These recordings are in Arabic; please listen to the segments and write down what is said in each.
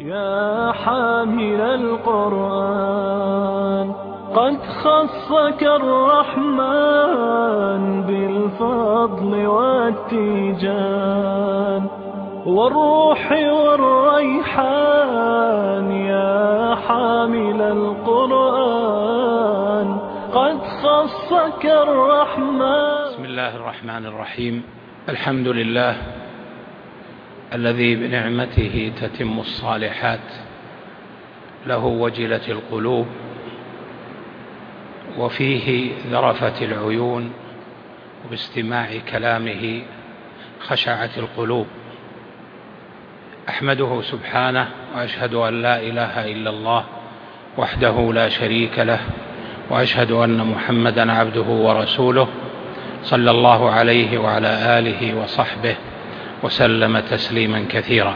يا حامل القرآن قد خصك الرحمن بالفضل والتيجان والروح والريحان. يا حامل القرآن قد خصك الرحمن. بسم الله الرحمن الرحيم. الحمد لله الذي بنعمته تتم الصالحات، له وجلت القلوب وفيه ذرفت العيون، وباستماع كلامه خشعت القلوب. أحمده سبحانه وأشهد أن لا إله إلا الله وحده لا شريك له، وأشهد أن محمدا عبده ورسوله صلى الله عليه وعلى آله وصحبه وسلم تسليما كثيرا.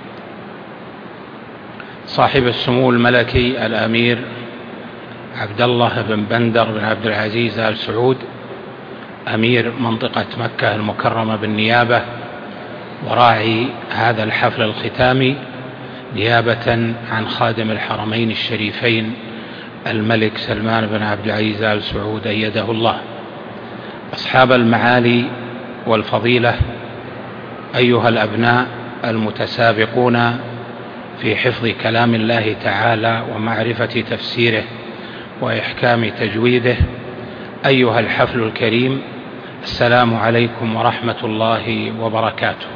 صاحب السمو الملكي الأمير عبد الله بن بندر بن عبد العزيز آل سعود، أمير منطقة مكة المكرمة بالنيابة وراعي هذا الحفل الختامي، نيابة عن خادم الحرمين الشريفين الملك سلمان بن عبد العزيز آل سعود أيده الله. أصحاب المعالي والفضيلة، أيها الأبناء المتسابقون في حفظ كلام الله تعالى ومعرفة تفسيره وإحكام تجويده، أيها الحفل الكريم، السلام عليكم ورحمة الله وبركاته.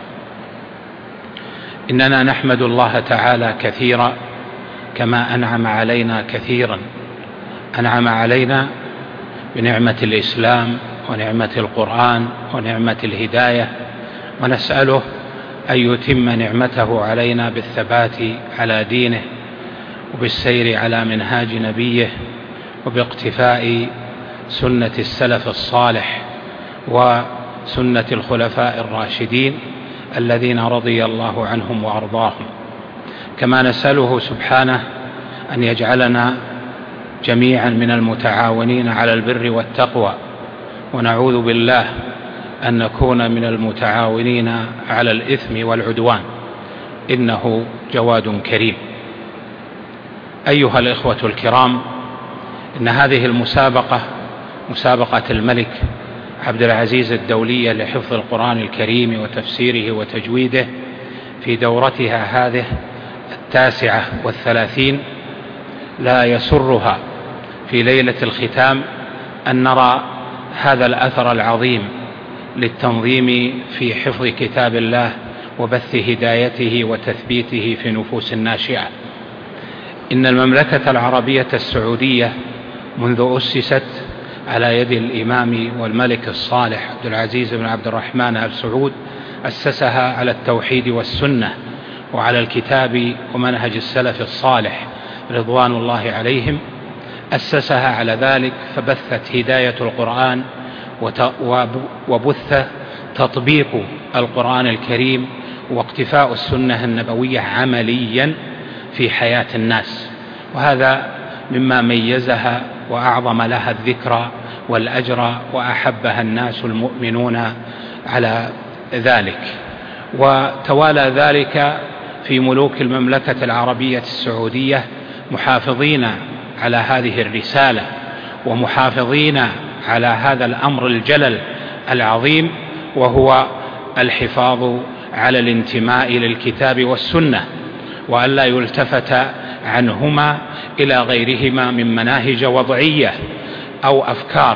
إننا نحمد الله تعالى كثيرا كما أنعم علينا كثيرا. أنعم علينا بنعمة الإسلام ونعمة القرآن ونعمة الهداية، ونسأله أن يتم نعمته علينا بالثبات على دينه وبالسير على منهاج نبيه وباقتفاء سنة السلف الصالح وسنة الخلفاء الراشدين الذين رضي الله عنهم وأرضاهم. كما نسأله سبحانه أن يجعلنا جميعا من المتعاونين على البر والتقوى، ونعوذ بالله أن نكون من المتعاونين على الإثم والعدوان، إنه جواد كريم. أيها الإخوة الكرام، إن هذه المسابقة، مسابقة الملك عبد العزيز الدولية لحفظ القرآن الكريم وتفسيره وتجويده، في دورتها هذه 39، لا يسرها في ليلة الختام أن نرى هذا الأثر العظيم للتنظيم في حفظ كتاب الله وبث هدايته وتثبيته في نفوس الناشئة. إن المملكة العربية السعودية منذ أسست على يد الإمام والملك الصالح عبد العزيز بن عبد الرحمن آل سعود، أسسها على التوحيد والسنة وعلى الكتاب ومنهج السلف الصالح رضوان الله عليهم. أسسها على ذلك، فبثت هداية القرآن وبث تطبيق القرآن الكريم واقتفاء السنة النبوية عمليا في حياة الناس، وهذا مما ميزها وأعظم لها الذكرى والأجر وأحبها الناس المؤمنون على ذلك. وتوالى ذلك في ملوك المملكة العربية السعودية محافظين على هذه الرسالة ومحافظين على هذا الأمر الجلل العظيم، وهو الحفاظ على الانتماء للكتاب والسنة، وألا يلتفت عنهما إلى غيرهما من مناهج وضعية أو أفكار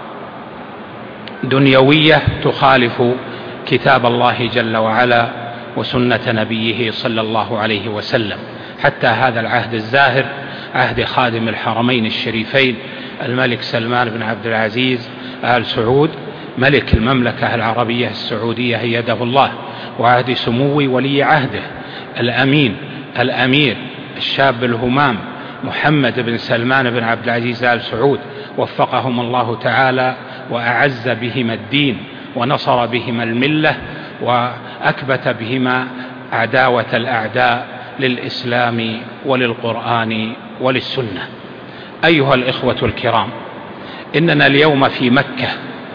دنيوية تخالف كتاب الله جل وعلا وسنة نبيه صلى الله عليه وسلم. حتى هذا العهد الزاهر، عهد خادم الحرمين الشريفين الملك سلمان بن عبد العزيز آل سعود ملك المملكة العربية السعودية أيده الله، وعهد سمو ولي عهده الأمير الشاب الهمام محمد بن سلمان بن عبد العزيز آل سعود، وفقهم الله تعالى وأعز بهما الدين ونصر بهما الملة وأكبت بهما عداوة الأعداء للإسلام وللقرآن وللسنة. أيها الإخوة الكرام، إننا اليوم في مكة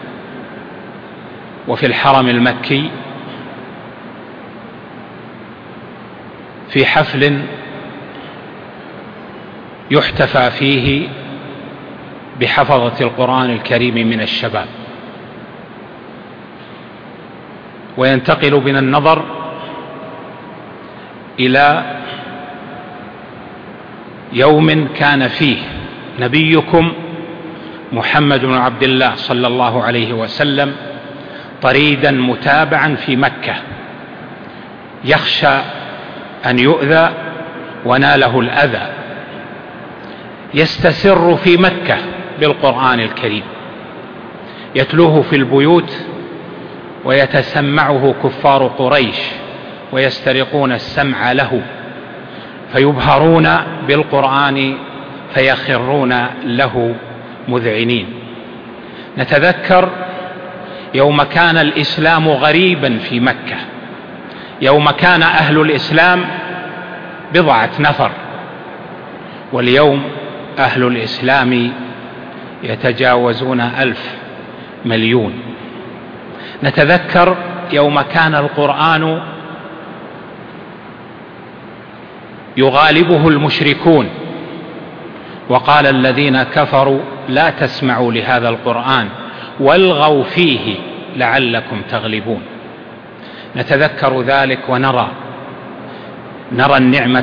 وفي الحرم المكي في حفل يحتفى فيه بحفظة القرآن الكريم من الشباب. وينتقل بنا النظر إلى يوم كان فيه نبيكم محمد بن عبد الله صلى الله عليه وسلم طريدا متابعا في مكة، يخشى أن يؤذى وناله الأذى، يستسر في مكة بالقرآن الكريم، يتلوه في البيوت ويتسمعه كفار قريش ويسترقون السمع له، فيبهرون بالقرآن فيخرون له مذعنين. نتذكر يوم كان الإسلام غريبا في مكة، يوم كان أهل الإسلام بضعة نفر، واليوم أهل الإسلام يتجاوزون 1,000 مليون. نتذكر يوم كان القرآن يغالبه المشركون، وقال الذين كفروا لا تسمعوا لهذا القرآن والغوا فيه لعلكم تغلبون. نتذكر ذلك ونرى النعمة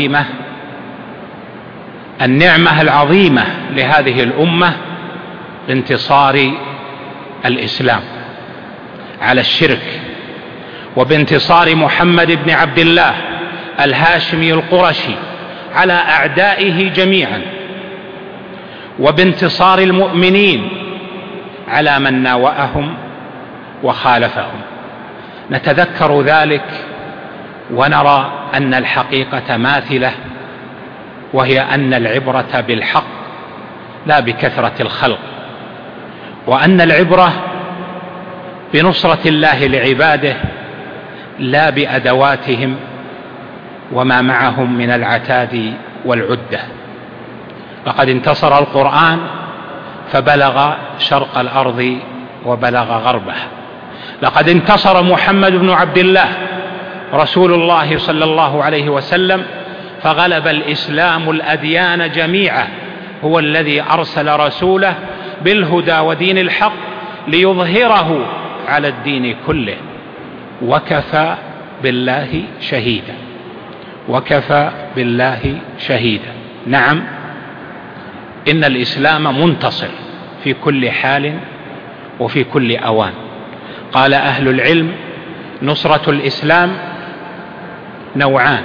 العظيمة لهذه الأمة بانتصار الإسلام على الشرك، وبانتصار محمد بن عبد الله الهاشمي القرشي على أعدائه جميعا، وبانتصار المؤمنين على من ناوأهم وخالفهم. نتذكر ذلك ونرى أن الحقيقة ماثلة، وهي أن العبرة بالحق لا بكثرة الخلق، وأن العبرة بنصرة الله لعباده لا بأدواتهم وما معهم من العتاد والعدة. لقد انتصر القرآن فبلغ شرق الأرض وبلغ غربها، لقد انتصر محمد بن عبد الله رسول الله صلى الله عليه وسلم فغلب الإسلام الأديان جميعا، هو الذي أرسل رسوله بالهدى ودين الحق ليظهره على الدين كله، وكفى بالله شهيدا، وكفى بالله شهيدا. نعم، إن الإسلام منتصر في كل حال وفي كل أوان. قال أهل العلم: نصرة الإسلام نوعان: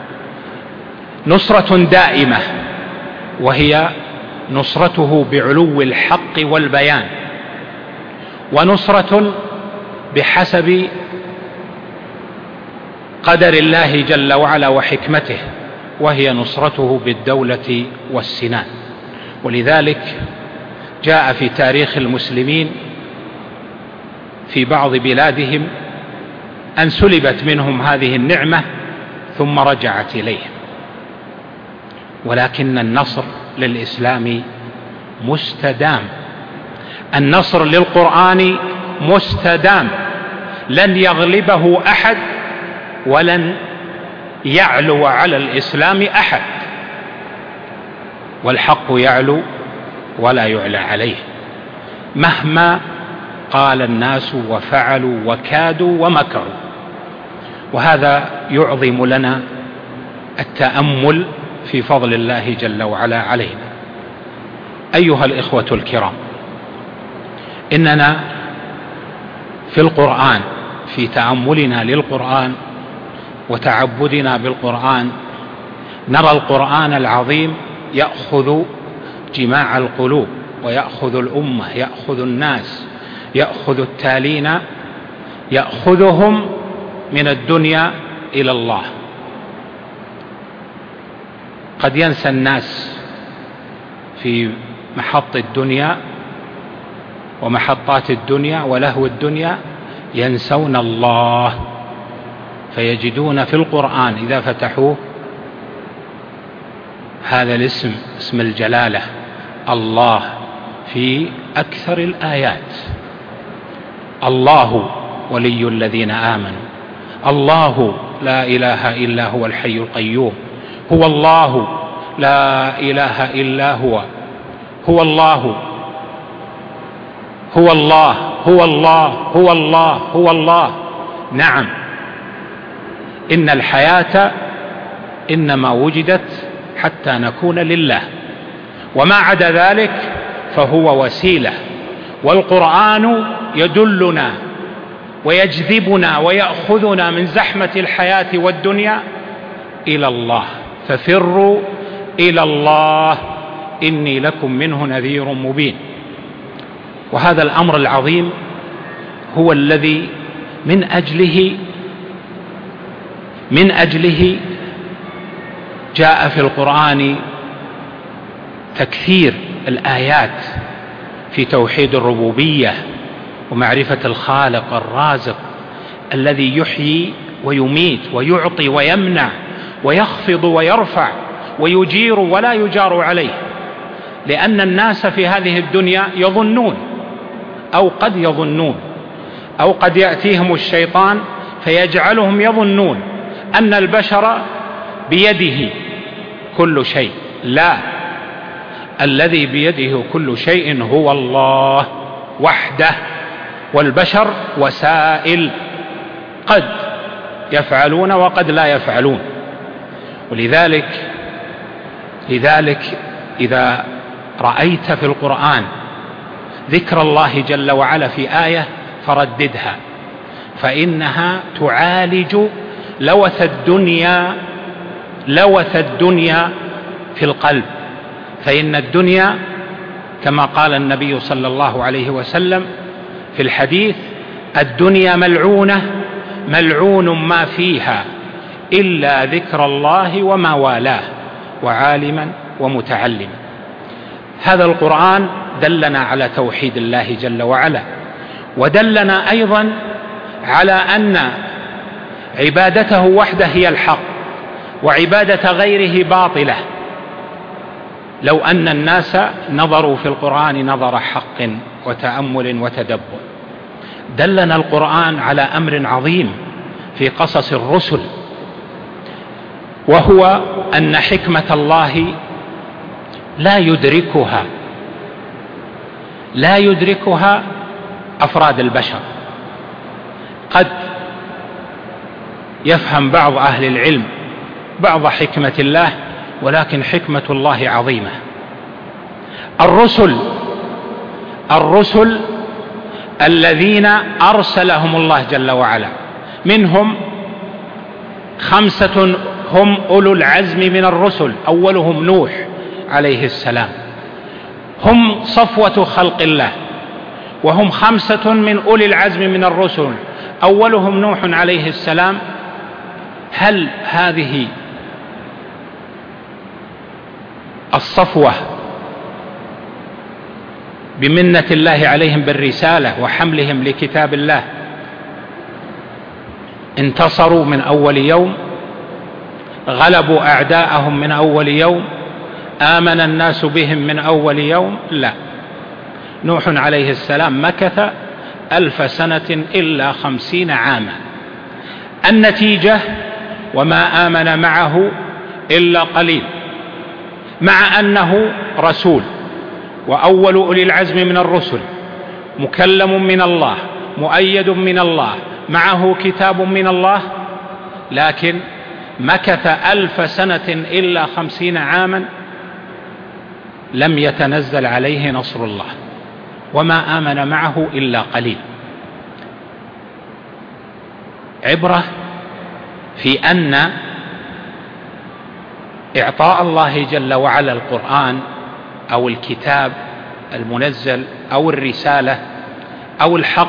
نصرة دائمة وهي نصرته بعلو الحق والبيان، ونصرة بحسب قدر الله جل وعلا وحكمته، وهي نصرته بالدولة والسنان. ولذلك جاء في تاريخ المسلمين في بعض بلادهم أن سلبت منهم هذه النعمة ثم رجعت إليهم، ولكن النصر للإسلام مستدام، النصر للقرآن مستدام، لن يغلبه أحد ولن يعلو على الإسلام أحد، والحق يعلو ولا يعلى عليه مهما قال الناس وفعلوا وكادوا ومكروا. وهذا يعظم لنا التأمل في فضل الله جل وعلا علينا. أيها الإخوة الكرام، إننا في القرآن، في تأملنا للقرآن وتعبدنا بالقرآن، نرى القرآن العظيم يأخذ جماع القلوب، ويأخذ الأمة، يأخذ الناس، يأخذ التالين، يأخذهم من الدنيا إلى الله. قد ينسى الناس في محط الدنيا ومحطات الدنيا ولهو الدنيا، ينسون الله، فيجدون في القرآن إذا فتحوه هذا الاسم، اسم الجلالة الله، في أكثر الآيات. الله ولي الذين آمنوا، الله لا إله إلا هو الحي القيوم، هو الله لا إله إلا هو، هو الله هو الله هو الله هو الله هو الله. نعم، إن الحياة إنما وجدت حتى نكون لله، وما عدا ذلك فهو وسيلة. والقرآن يدلنا ويجذبنا ويأخذنا من زحمة الحياة والدنيا إلى الله، ففروا إلى الله إني لكم منه نذير مبين. وهذا الأمر العظيم هو الذي من أجله جاء في القرآن تكثير الآيات في توحيد الربوبية ومعرفة الخالق الرازق الذي يحيي ويميت ويعطي ويمنع ويخفض ويرفع ويجير ولا يجار عليه. لأن الناس في هذه الدنيا يظنون أو قد يظنون أو قد يأتيهم الشيطان فيجعلهم يظنون أن البشر بيده كل شيء. لا، الذي بيده كل شيء هو الله وحده، والبشر وسائل قد يفعلون وقد لا يفعلون. ولذلك إذا رأيت في القرآن ذكر الله جل وعلا في آية فرددها، فإنها تعالج لوث الدنيا في القلب. فإن الدنيا كما قال النبي صلى الله عليه وسلم في الحديث: الدنيا ملعون ما فيها إلا ذكر الله وما والاه وعالما ومتعلما. هذا القرآن دلنا على توحيد الله جل وعلا، ودلنا أيضا على أن عبادته وحده هي الحق وعبادة غيره باطلة. لو أن الناس نظروا في القرآن نظر حق وتأمل وتدبر. دلنا القرآن على أمر عظيم في قصص الرسل، وهو أن حكمة الله لا يدركها أفراد البشر. قد يفهم بعض أهل العلم بعض حكمة الله، ولكن حكمة الله عظيمة. الرسل الذين أرسلهم الله جل وعلا منهم 5 هم أولو العزم من الرسل، أولهم نوح عليه السلام، هم صفوة خلق الله، وهم 5 من أولي العزم من الرسل، أولهم نوح عليه السلام. هل هذه الصفوة بمنة الله عليهم بالرسالة وحملهم لكتاب الله انتصروا من أول يوم؟ غلبوا أعداءهم من أول يوم؟ آمن الناس بهم من أول يوم؟ لا. نوح عليه السلام مكث 1000 سنة إلا 50 عاما. النتيجة: وما آمن معه إلا قليل، مع أنه رسول وأول أولي العزم من الرسل، مكلم من الله، مؤيد من الله، معه كتاب من الله، لكن مكث 1000 سنة إلا 50 عاما لم يتنزل عليه نصر الله، وما آمن معه إلا قليل. عبرة في أن إعطاء الله جل وعلا القرآن أو الكتاب المنزل أو الرسالة أو الحق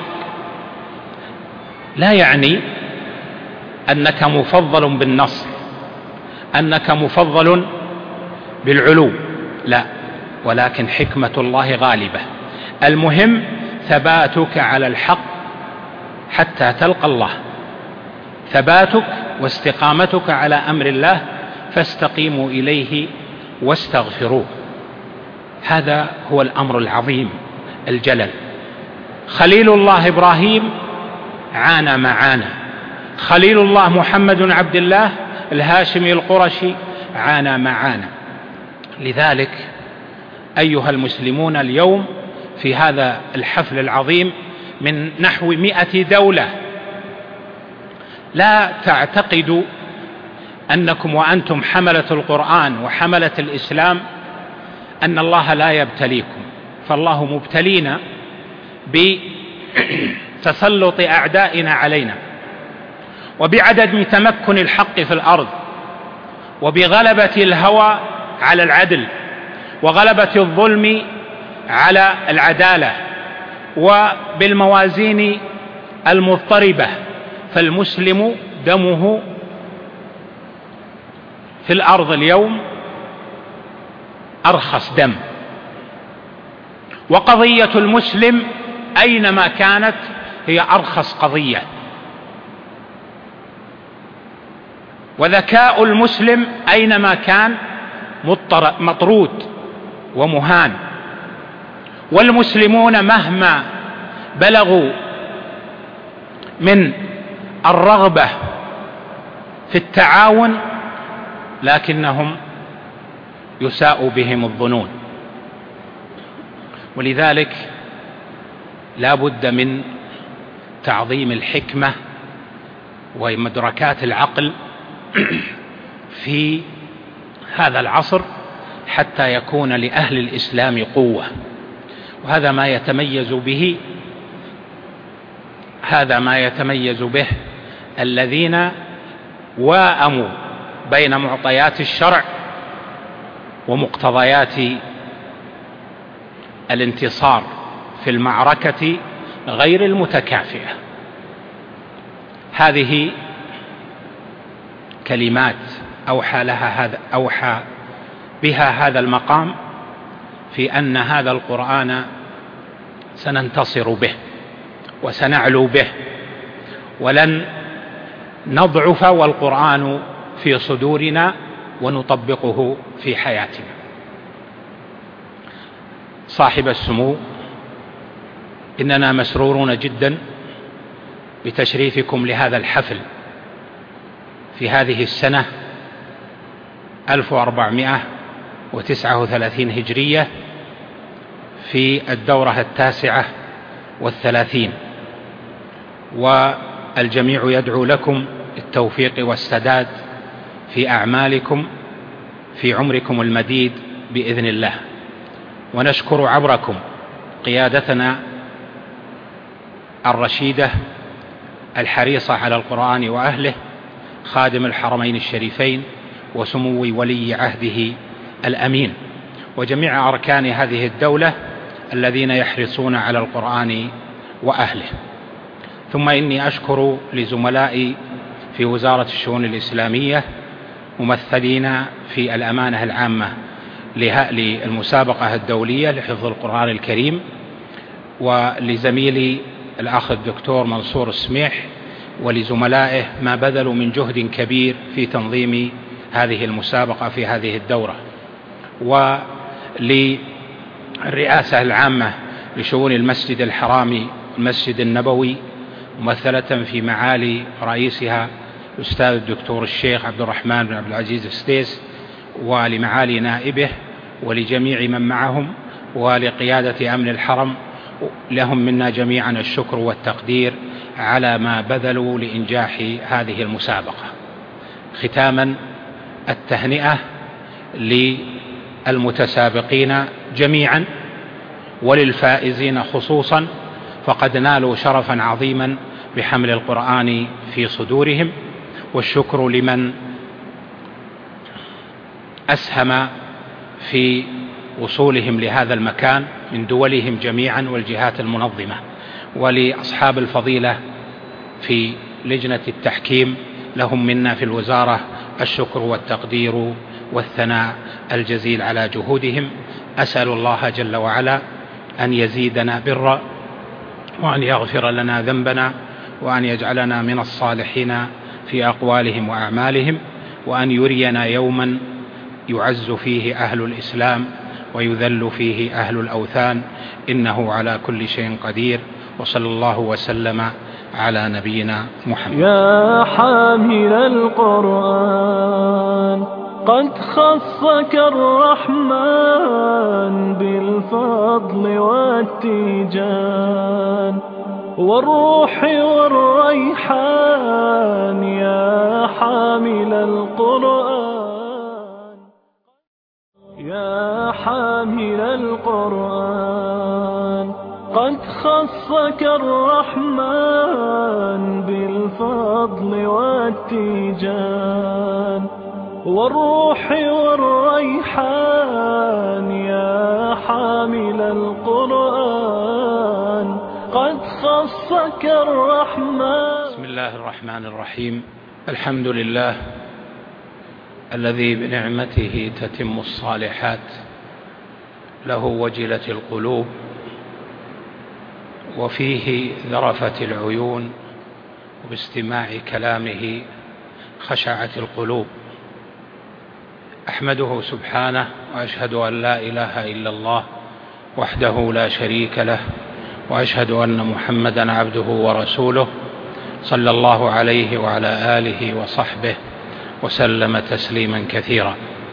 لا يعني أنك مفضل بالنصر، أنك مفضل بالعلو، لا، ولكن حكمة الله غالبة. المهم ثباتك على الحق حتى تلقى الله، ثباتك واستقامتك على أمر الله، فاستقيموا إليه واستغفروه. هذا هو الأمر العظيم الجلل. خليل الله إبراهيم عانى ما عانى، خليل الله محمد عبد الله الهاشمي القرشي عانى ما عانى. لذلك أيها المسلمون، اليوم في هذا الحفل العظيم من نحو 100 دولة، لا تعتقدوا أنكم وأنتم حملة القرآن وحملة الإسلام أن الله لا يبتليكم، فالله مبتلينا بتسلط أعدائنا علينا، وبعدم تمكن الحق في الأرض، وبغلبة الهوى على العدل، وغلبة الظلم على العدالة، وبالموازين المضطربة. فالمسلم دمه في الأرض اليوم أرخص دم، وقضية المسلم أينما كانت هي أرخص قضية، وذكاء المسلم أينما كان مطرود ومهان. والمسلمون مهما بلغوا من الرغبة في التعاون لكنهم يساء بهم الظنون، ولذلك لا بد من تعظيم الحكمة ومدركات العقل في هذا العصر حتى يكون لأهل الإسلام قوة. وهذا ما يتميز به الذين واءموا بين معطيات الشرع ومقتضيات الانتصار في المعركة غير المتكافئة. هذه كلمات أوحى بها هذا المقام في أن هذا القرآن سننتصر به وسنعلو به، ولن نضعف والقرآن في صدورنا ونطبقه في حياتنا. صاحب السمو، إننا مسرورون جدا بتشريفكم لهذا الحفل في هذه السنة 1439 هجرية في الدورة 39، والجميع يدعو لكم التوفيق والسداد في أعمالكم في عمركم المديد بإذن الله. ونشكر عبركم قيادتنا الرشيدة الحريصة على القرآن وأهله، خادم الحرمين الشريفين وسمو ولي عهده الأمين، وجميع أركان هذه الدولة الذين يحرصون على القرآن وأهله. ثم إني أشكر لزملائي في وزارة الشؤون الإسلامية ممثلين في الأمانة العامة للمسابقة الدولية لحفظ القرآن الكريم، ولزميلي الأخ الدكتور منصور السميح ولزملائه ما بذلوا من جهد كبير في تنظيم هذه المسابقة في هذه الدورة، وللرئاسة العامة لشؤون المسجد الحرام المسجد النبوي ممثلة في معالي رئيسها الأستاذ الدكتور الشيخ عبد الرحمن بن عبد العزيز السديس، ولمعالي نائبه ولجميع من معهم، ولقيادة أمن الحرم، لهم منا جميعا الشكر والتقدير على ما بذلوا لإنجاح هذه المسابقة. ختاما التهنئة للمتسابقين جميعا وللفائزين خصوصا، فقد نالوا شرفا عظيما بحمل القرآن في صدورهم، والشكر لمن أسهم في وصولهم لهذا المكان من دولهم جميعا والجهات المنظمة، ولأصحاب الفضيلة في لجنة التحكيم لهم منا في الوزارة الشكر والتقدير والثناء الجزيل على جهودهم. أسأل الله جل وعلا أن يزيدنا برا، وأن يغفر لنا ذنبنا، وأن يجعلنا من الصالحين في أقوالهم وأعمالهم، وأن يرينا يوما يعز فيه أهل الإسلام ويذل فيه أهل الأوثان، إنه على كل شيء قدير. وصلى الله وسلم على نبينا محمد. يا حامل القرآن قد خصك الرحمن بالفضل والتيجان والروح والريحان يا حامل القرآن، يا حامل القرآن. قد خصك الرحمن بالفضل والتيجان والروح والريحان يا حامل القرآن. قد خصك الرحمن. بسم الله الرحمن الرحيم. الحمد لله الذي بنعمته تتم الصالحات، له وجلت القلوب وفيه ذرفت العيون، وباستماع كلامه خشعت القلوب. أحمده سبحانه وأشهد أن لا إله إلا الله وحده لا شريك له، وأشهد أن محمدا عبده ورسوله صلى الله عليه وعلى آله وصحبه وسلم تسليما كثيرا.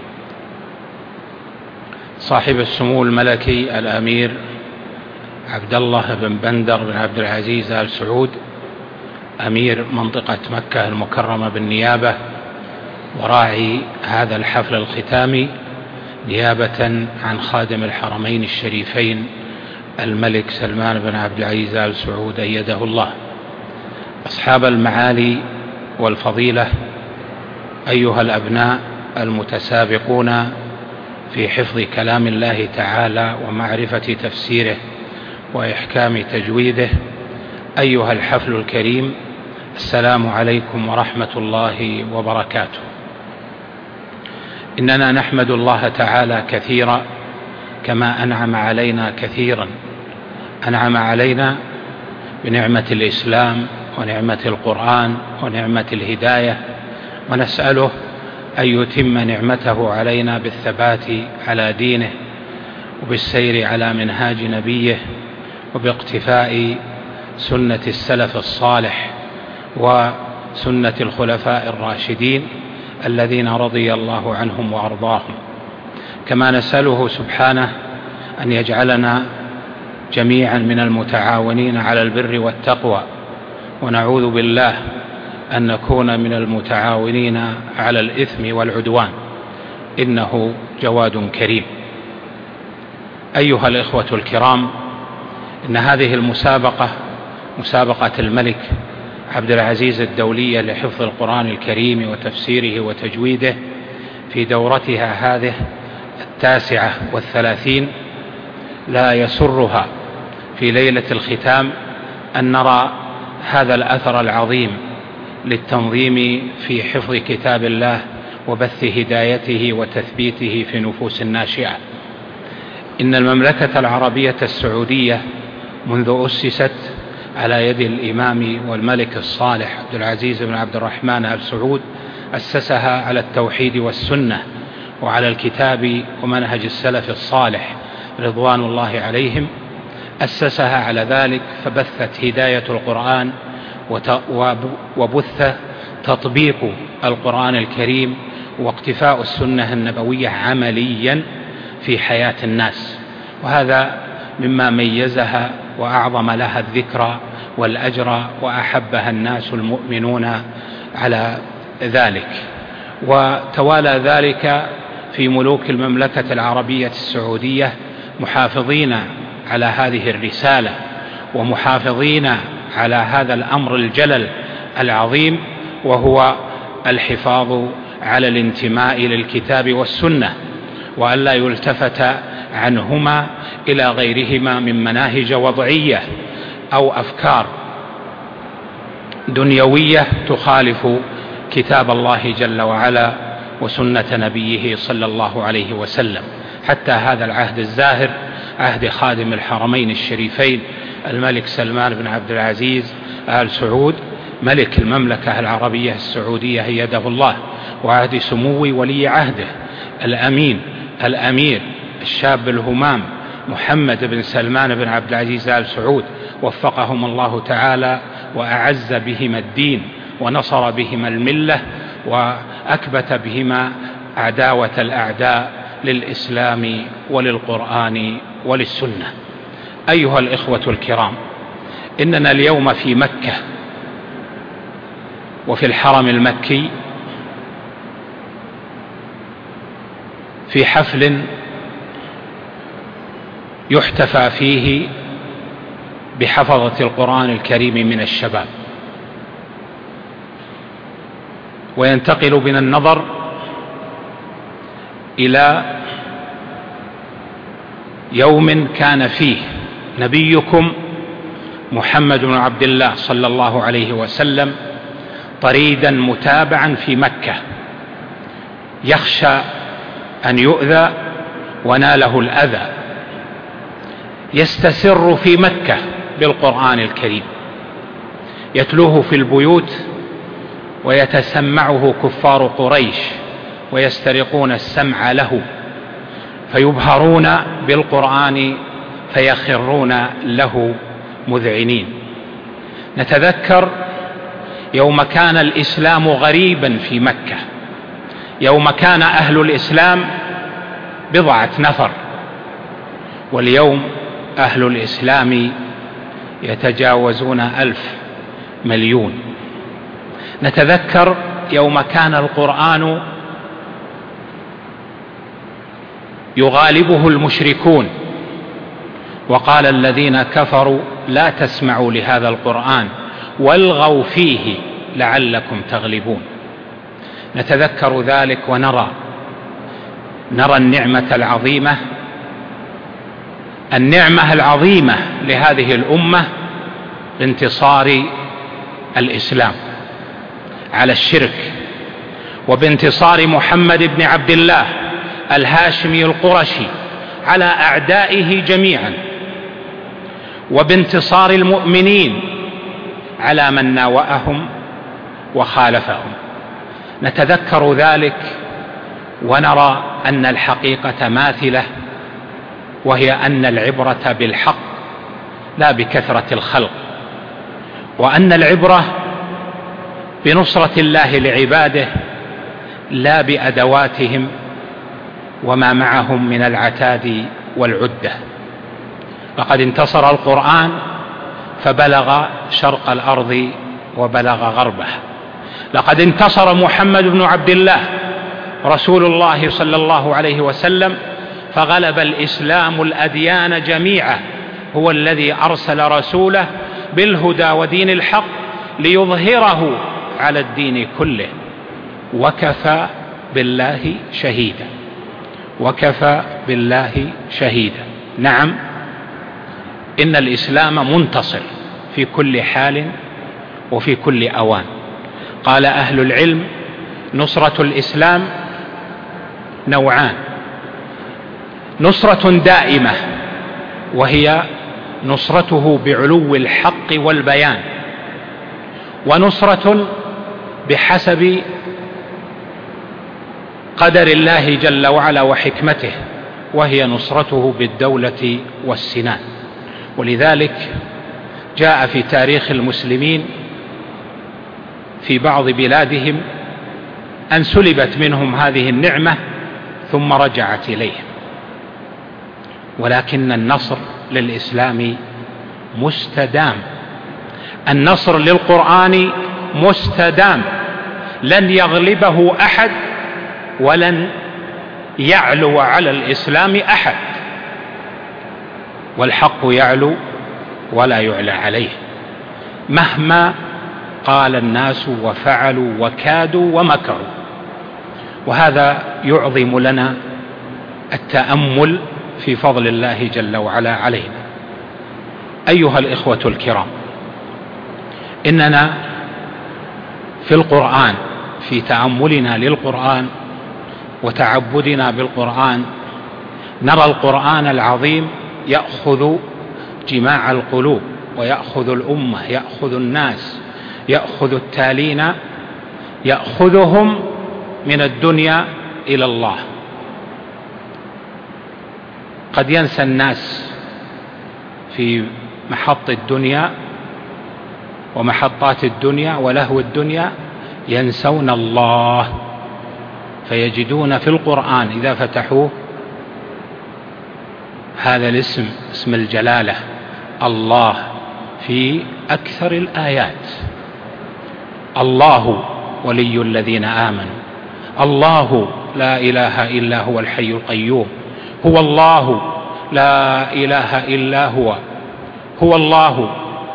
صاحب السمو الملكي الأمير عبد الله بن بندر بن عبد العزيز آل سعود، أمير منطقة مكة المكرمة بالنيابة وراعي هذا الحفل الختامي نيابة عن خادم الحرمين الشريفين الملك سلمان بن عبد العزيز آل سعود أيده الله. أصحاب المعالي والفضيلة، أيها الأبناء المتسابقون في حفظ كلام الله تعالى ومعرفة تفسيره وإحكام تجويده، أيها الحفل الكريم، السلام عليكم ورحمة الله وبركاته. إننا نحمد الله تعالى كثيرا كما أنعم علينا كثيرا. أنعم علينا بنعمة الإسلام ونعمة القرآن ونعمة الهداية، ونسأله أن يتم نعمته علينا بالثبات على دينه وبالسير على منهاج نبيه وباقتفاء سنة السلف الصالح وسنة الخلفاء الراشدين الذين رضي الله عنهم وأرضاهم. كما نسأله سبحانه أن يجعلنا جميعا من المتعاونين على البر والتقوى، ونعوذ بالله أن نكون من المتعاونين على الإثم والعدوان، إنه جواد كريم. أيها الإخوة الكرام، إن هذه المسابقة، مسابقة الملك عبد العزيز الدولية لحفظ القرآن الكريم وتفسيره وتجويده، في دورتها هذه 39، لا يسرها في ليلة الختام أن نرى هذا الأثر العظيم للتنظيم في حفظ كتاب الله وبث هدايته وتثبيته في نفوس الناشئة. إن المملكة العربية السعودية منذ أسست على يد الإمام والملك الصالح عبد العزيز بن عبد الرحمن آل سعود، أسسها على التوحيد والسنة وعلى الكتاب ومنهج السلف الصالح رضوان الله عليهم. أسسها على ذلك، فبثت هداية القرآن وبث تطبيق القرآن الكريم واقتفاء السنة النبوية عمليا في حياة الناس، وهذا مما ميزها وأعظم لها الذكرى والأجر وأحبها الناس المؤمنون على ذلك. وتوالى ذلك في ملوك المملكة العربية السعودية محافظين على هذه الرسالة ومحافظين على هذا الأمر الجلل العظيم، وهو الحفاظ على الانتماء للكتاب والسنة، وألا يلتفت عنهما إلى غيرهما من مناهج وضعية أو أفكار دنيوية تخالف كتاب الله جل وعلا وسنة نبيه صلى الله عليه وسلم. حتى هذا العهد الزاهر، عهد خادم الحرمين الشريفين الملك سلمان بن عبد العزيز آل سعود ملك المملكة العربية السعودية أيده الله، وعهد سمو ولي عهده الأمير الشاب الهمام محمد بن سلمان بن عبد العزيز آل سعود، وفقهم الله تعالى وأعز بهما الدين ونصر بهما الملة وأكبت بهما عداوة الأعداء للإسلام وللقرآن وللسنة. أيها الإخوة الكرام، إننا اليوم في مكة وفي الحرم المكي في حفل يحتفى فيه بحفظة القرآن الكريم من الشباب، وينتقل بنا النظر إلى يوم كان فيه نبيكم محمد بن عبد الله صلى الله عليه وسلم طريدا متابعا في مكة، يخشى أن يؤذى وناله الأذى، يستسر في مكة بالقرآن الكريم، يتلوه في البيوت ويتسمعه كفار قريش ويسترقون السمع له، فيبهرون بالقرآن فيخرون له مذعنين. نتذكر يوم كان الإسلام غريبا في مكة، يوم كان أهل الإسلام بضعة نفر، واليوم أهل الإسلام يتجاوزون 1,000,000,000. نتذكر يوم كان القرآن يغالبه المشركون، وقال الذين كفروا لا تسمعوا لهذا القرآن والغوا فيه لعلكم تغلبون. نتذكر ذلك ونرى النعمة العظيمة لهذه الأمة بانتصار الإسلام على الشرك، وبانتصار محمد بن عبد الله الهاشمي القرشي على أعدائه جميعا، وبانتصار المؤمنين على من ناوأهم وخالفهم. نتذكر ذلك ونرى أن الحقيقة ماثلة، وهي أن العبرة بالحق لا بكثرة الخلق، وأن العبرة بنصرة الله لعباده لا بأدواتهم وما معهم من العتاد والعدة. لقد انتصر القرآن فبلغ شرق الأرض وبلغ غربها، لقد انتصر محمد بن عبد الله رسول الله صلى الله عليه وسلم فغلب الإسلام الأديان جميعا، هو الذي أرسل رسوله بالهدى ودين الحق ليظهره على الدين كله، وكفى بالله شهيدا، وكفى بالله شهيدا. نعم، إن الإسلام منتصر في كل حال وفي كل أوان. قال أهل العلم: نصرة الإسلام نوعان: نصرة دائمة وهي نصرته بعلو الحق والبيان، ونصرة بحسب قدر الله جل وعلا وحكمته، وهي نصرته بالدولة والسنان. ولذلك جاء في تاريخ المسلمين في بعض بلادهم أن سلبت منهم هذه النعمة ثم رجعت إليهم، ولكن النصر للإسلام مستدام، النصر للقرآن مستدام، لن يغلبه أحد ولن يعلو على الإسلام أحد، والحق يعلو ولا يعلى عليه مهما قال الناس وفعلوا وكادوا ومكروا. وهذا يعظم لنا التأمل في فضل الله جل وعلا علينا. أيها الإخوة الكرام، إننا في القرآن، في تأملنا للقرآن وتعبدنا بالقرآن، نرى القرآن العظيم يأخذ جماع القلوب، ويأخذ الأمة، يأخذ الناس، يأخذ التالين، يأخذهم من الدنيا إلى الله. قد ينسى الناس في محط الدنيا ومحطات الدنيا ولهو الدنيا، ينسون الله فيجدون في القرآن إذا فتحوه هذا الاسم، اسم الجلالة الله، في أكثر الآيات. الله ولي الذين آمنوا، الله لا إله إلا هو الحي القيوم، هو الله لا إله إلا هو، هو الله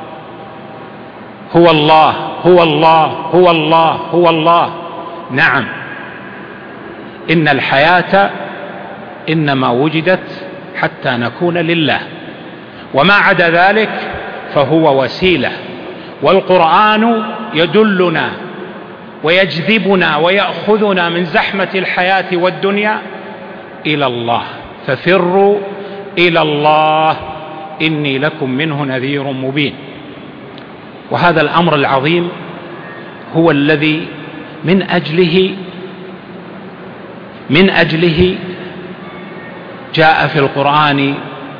هو الله هو الله هو الله هو الله. نعم، إن الحياة إنما وجدت حتى نكون لله، وما عدا ذلك فهو وسيلة. والقرآن يدلنا ويجذبنا ويأخذنا من زحمة الحياة والدنيا إلى الله، ففروا إلى الله إني لكم منه نذير مبين. وهذا الأمر العظيم هو الذي من أجله جاء في القرآن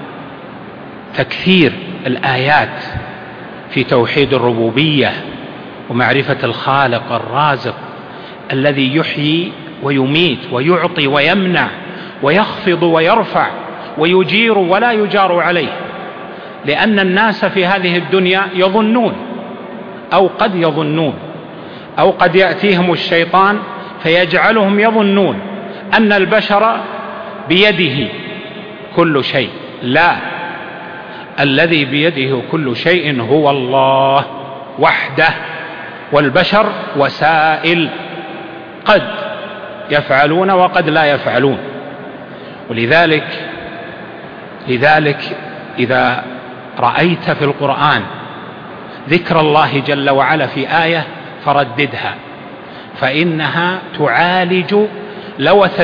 تكثير الآيات في توحيد الربوبية ومعرفة الخالق الرازق الذي يحيي ويميت ويعطي ويمنع ويخفض ويرفع ويجير ولا يجار عليه. لأن الناس في هذه الدنيا يظنون أو قد يظنون أو قد يأتيهم الشيطان فيجعلهم يظنون أن البشر بيده كل شيء. لا، الذي بيده كل شيء هو الله وحده، والبشر وسائل قد يفعلون وقد لا يفعلون. ولذلك إذا رأيت في القرآن ذكر الله جل وعلا في آية فرددها، فإنها تعالج لوث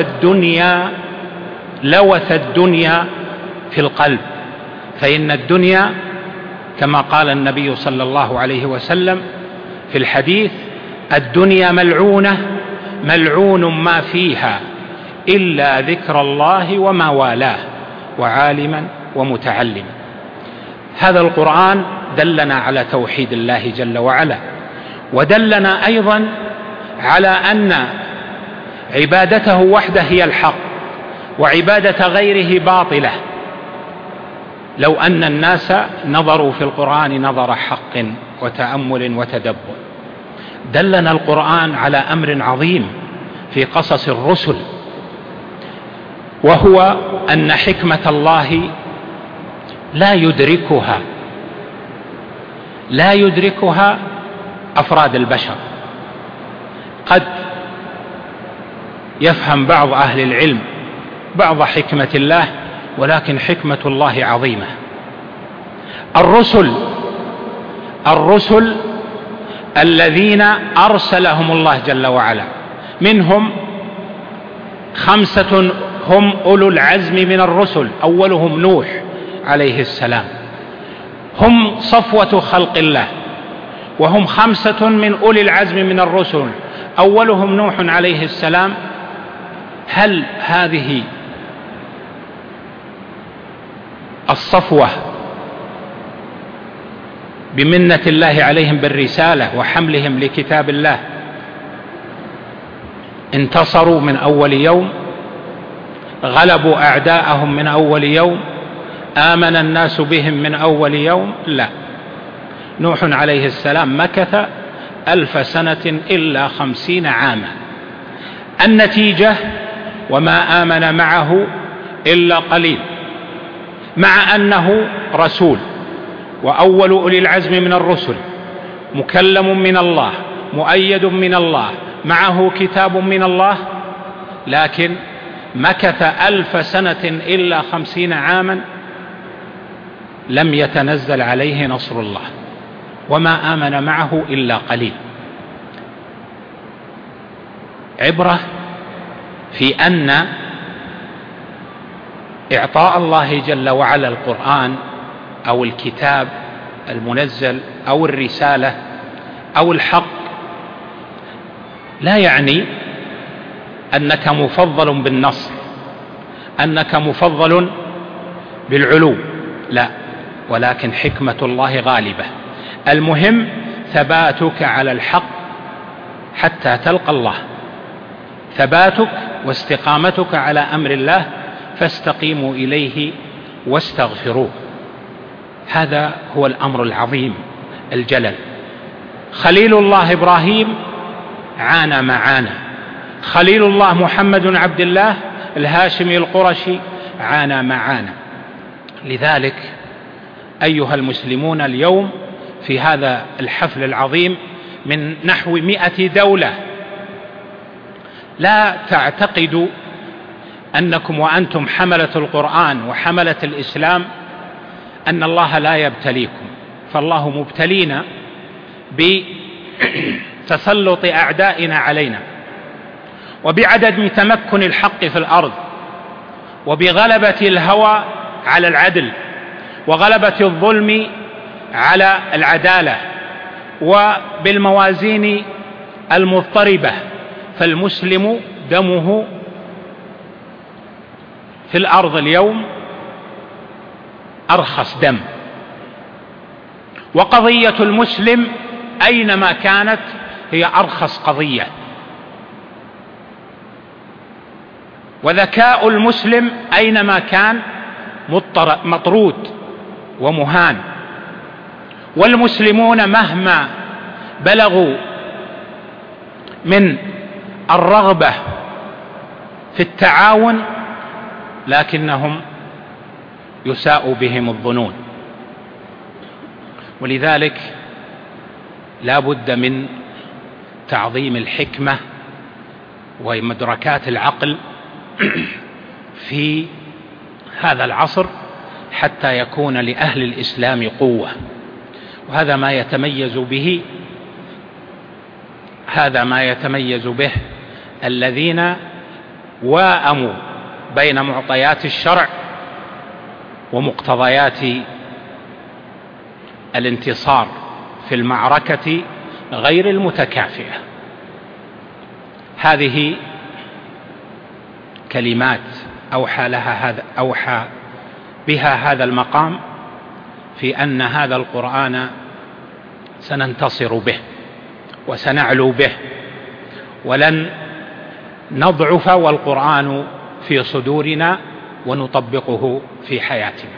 الدنيا في القلب. فإن الدنيا كما قال النبي صلى الله عليه وسلم في الحديث: الدنيا ملعون ما فيها إلا ذكر الله وما والاه وعالما ومتعلما. هذا القرآن دلنا على توحيد الله جل وعلا، ودلنا أيضا على أن عبادته وحده هي الحق وعبادة غيره باطلة. لو أن الناس نظروا في القرآن نظر حق وتأمل وتدبر. دلنا القرآن على أمر عظيم في قصص الرسل، وهو أن حكمة الله لا يدركها أفراد البشر. قد يفهم بعض أهل العلم بعض حكمة الله، ولكن حكمة الله عظيمة. الرسل الذين أرسلهم الله جل وعلا منهم 5 هم أولو العزم من الرسل، أولهم نوح عليه السلام، هم صفوة خلق الله، وهم 5 من أولي العزم من الرسل، أولهم نوح عليه السلام. هل هذه الصفوة بمنة الله عليهم بالرسالة وحملهم لكتاب الله انتصروا من أول يوم؟ غلبوا أعداءهم من أول يوم؟ آمن الناس بهم من أول يوم؟ لا. نوح عليه السلام مكث 1000 سنة إلا 50 عاما. النتيجة: وما آمن معه إلا قليل، مع أنه رسول وأول أولي العزم من الرسل، مكلم من الله، مؤيد من الله، معه كتاب من الله، لكن مكث 1000 سنة إلا 50 عاما لم يتنزل عليه نصر الله، وما آمن معه إلا قليل. عبرة في أن إعطاء الله جل وعلا القرآن أو الكتاب المنزل أو الرسالة أو الحق لا يعني أنك مفضل بالنصر، أنك مفضل بالعلو، لا، ولكن حكمة الله غالبة. المهم ثباتك على الحق حتى تلقى الله، ثباتك واستقامتك على أمر الله، فاستقيموا إليه واستغفروه. هذا هو الأمر العظيم الجلل. خليل الله إبراهيم عانى ما عانى، خليل الله محمد عبد الله الهاشمي القرشي عانى ما عانى. لذلك أيها المسلمون، اليوم في هذا الحفل العظيم من نحو 100 دولة، لا تعتقدوا أنكم وأنتم حملة القرآن وحملة الإسلام أن الله لا يبتليكم، فالله مبتلينا بتسلط أعدائنا علينا، وبعدم تمكن الحق في الأرض، وبغلبة الهوى على العدل، وغلبة الظلم على العدالة، وبالموازين المضطربة. فالمسلم دمه في الأرض اليوم أرخص دم، وقضية المسلم أينما كانت هي أرخص قضية، وذكاء المسلم أينما كان مطرود ومهان. والمسلمون مهما بلغوا من الرغبة في التعاون لكنهم يساء بهم الظنون. ولذلك لا بد من تعظيم الحكمة ومدركات العقل في هذا العصر حتى يكون لأهل الإسلام قوة. وهذا ما يتميز به الذين واءموا بين معطيات الشرع ومقتضيات الانتصار في المعركة غير المتكافئة. هذه كلمات أوحى بها هذا المقام في أن هذا القرآن سننتصر به وسنعلو به، ولن نضعف والقرآن في صدورنا ونطبقه في حياتنا.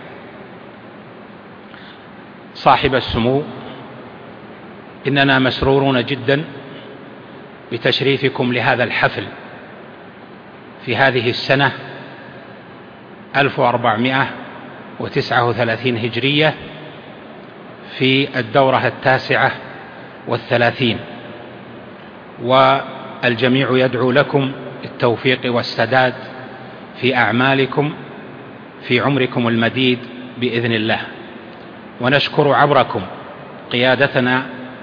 صاحب السمو، إننا مسرورون جدا بتشريفكم لهذا الحفل في هذه السنة 1439 هجرية في الدورة 39، والجميع يدعو لكم التوفيق والسداد في أعمالكم في عمركم المديد بإذن الله. ونشكر عبركم قيادتنا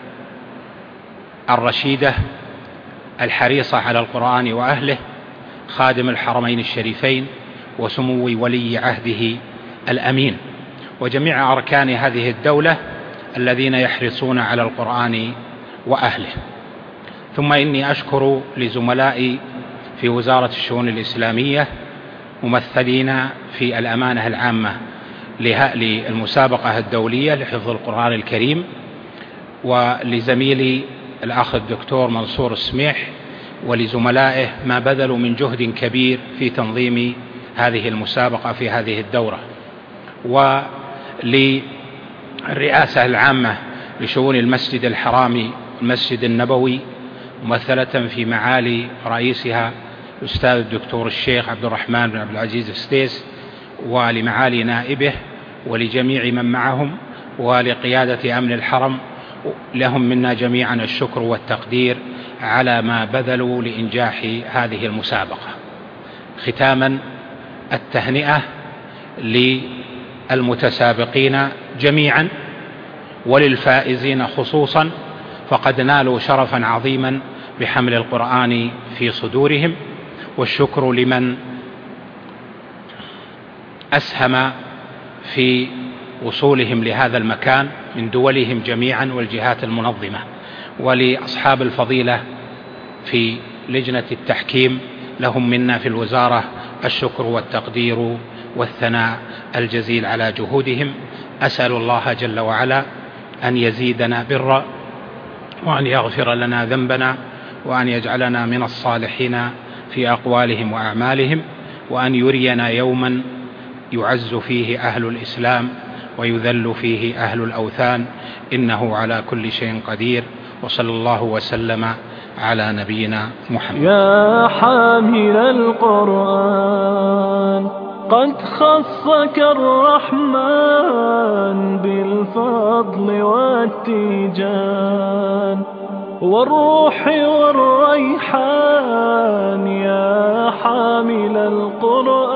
الرشيدة الحريصة على القرآن وأهله، خادم الحرمين الشريفين وسمو ولي عهده الأمين، وجميع أركان هذه الدولة الذين يحرصون على القرآن وأهله. ثم إني أشكر لزملائي في وزارة الشؤون الإسلامية ممثلين في الأمانة العامة للمسابقة الدولية لحفظ القرآن الكريم، ولزميلي الأخ الدكتور منصور السميح ولزملائه ما بذلوا من جهد كبير في تنظيم هذه المسابقة في هذه الدورة، وللرئاسة العامة لشؤون المسجد الحرام المسجد النبوي ممثلة في معالي رئيسها الأستاذ الدكتور الشيخ عبد الرحمن بن عبد العزيز السديس، ولمعالي نائبه ولجميع من معهم، ولقيادة أمن الحرم. لهم منا جميعا الشكر والتقدير على ما بذلوا لإنجاح هذه المسابقة. ختاما التهنئة للمتسابقين جميعا وللفائزين خصوصا، فقد نالوا شرفا عظيما بحمل القرآن في صدورهم، والشكر لمن أسهم في وصولهم لهذا المكان من دولهم جميعا والجهات المنظمة، ولأصحاب الفضيلة في لجنة التحكيم لهم منا في الوزارة الشكر والتقدير والثناء الجزيل على جهودهم. أسأل الله جل وعلا أن يزيدنا برا، وأن يغفر لنا ذنبنا، وأن يجعلنا من الصالحين في أقوالهم وأعمالهم، وأن يرينا يوما يعز فيه أهل الإسلام ويذل فيه أهل الأوثان، إنه على كل شيء قدير. وصلى الله وسلم على نبينا محمد. يا حامل القرآن قد خصك الرحمن بالفضل والتيجان والروح والريحان، يا حامل القرآن